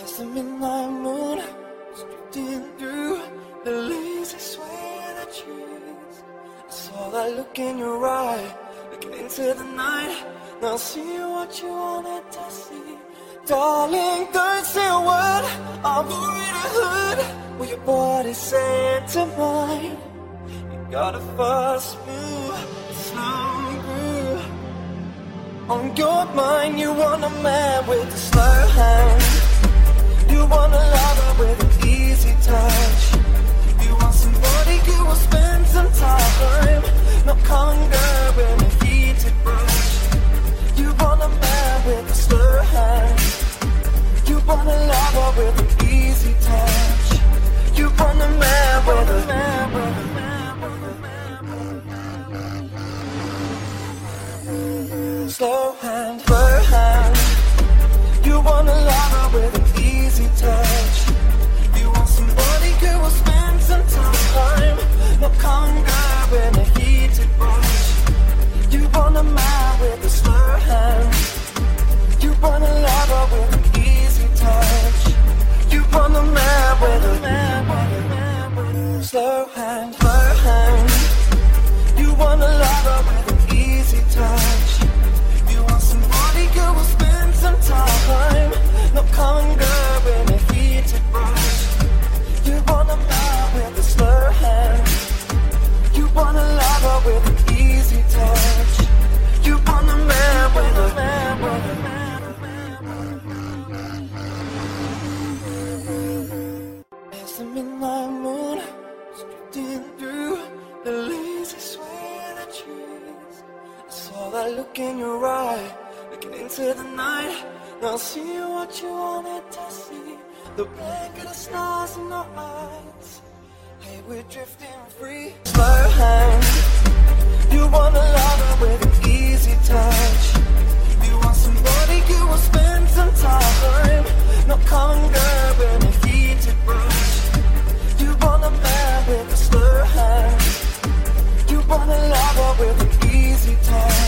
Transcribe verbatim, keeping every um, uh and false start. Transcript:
As the midnight moon is drifting through the lazy sway of the trees, I saw that look in your eye, looking into the night. Now see what you wanted to see. Darling, don't say a word, I've already heard what your body said to mine. You got a fast move, a slow groove. On your mind, you want a man with a slow hand. You want a lover with an easy touch. You want somebody who will spend some time, not conquer with a heated brush. You want a man with a slow hand. You want a lover with an easy touch. You want a man with a man with a man with a slow hand, slow hand. You want a lover with an easy touch. You want somebody who will spend some time, not conquer with a heated brush. You want a man with a slow hand. You want a lover with an easy touch. You want a man with a man with a man with a slow hand, slow hand. You want a lover with an easy touch. You want somebody who will spend some time, not conquer with a heated brush. You want a man with a slow hand. You want a lover with an easy touch. You want a man with a man with a man. As the midnight moon is drifting through the lazy sway of the trees, I saw that look in your eye, looking into the night. Now see what you wanted to see. The blank of the stars in our eyes. Hey, we're drifting free. Slow hand. You want a lover with an easy touch. You want somebody who will spend some time, not conquer with a heated brush. You want a man with a slow hand. You want a lover with an easy touch.